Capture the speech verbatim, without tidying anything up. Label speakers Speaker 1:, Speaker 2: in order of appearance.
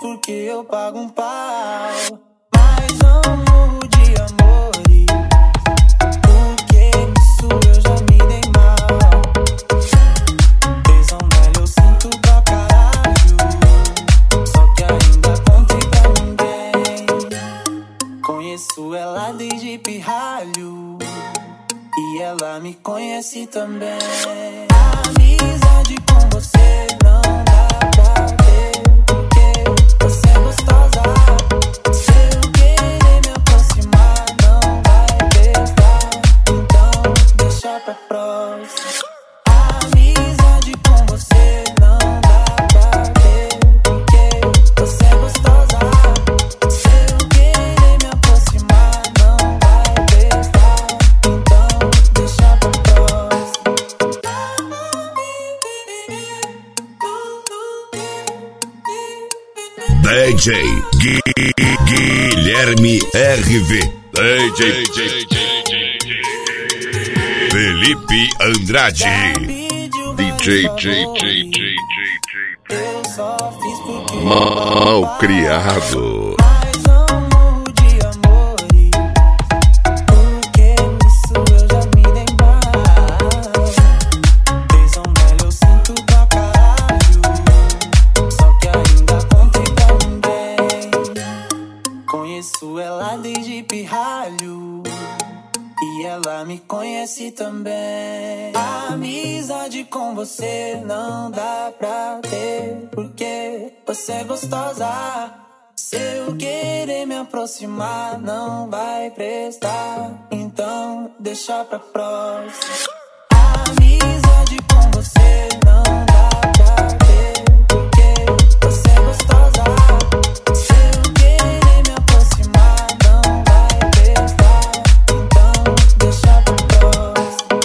Speaker 1: porque eu pago um pau. Mas não morro de amores, porque nisso eu já me dei mal. Tesão nela eu sinto pra caralho, só que ainda contei pra ninguém. Conheço ela desde pirralho e ela me conhece também. Amizade com você não dá pra ter, porque você é gostosa. Se eu querer me aproximar não vai prestar, então deixa pra próxima. Amizade com você não dá pra ter, porque você é gostosa. Se eu querer me aproximar não vai prestar, então deixa pra próxima.
Speaker 2: D J Gui, Guilherme R V, D J Felipe Andrade, D J Mal Criado.
Speaker 1: Conheço ela desde pirralho e ela me conhece também. Amizade com você não dá pra ter, porque você é gostosa. Se eu querer me aproximar não vai prestar, então deixa pra próxima. Amizade com você não dá pra ter, porque você é gostosa. Se eu querer me aproximar não vai prestar, então deixa pra próxima.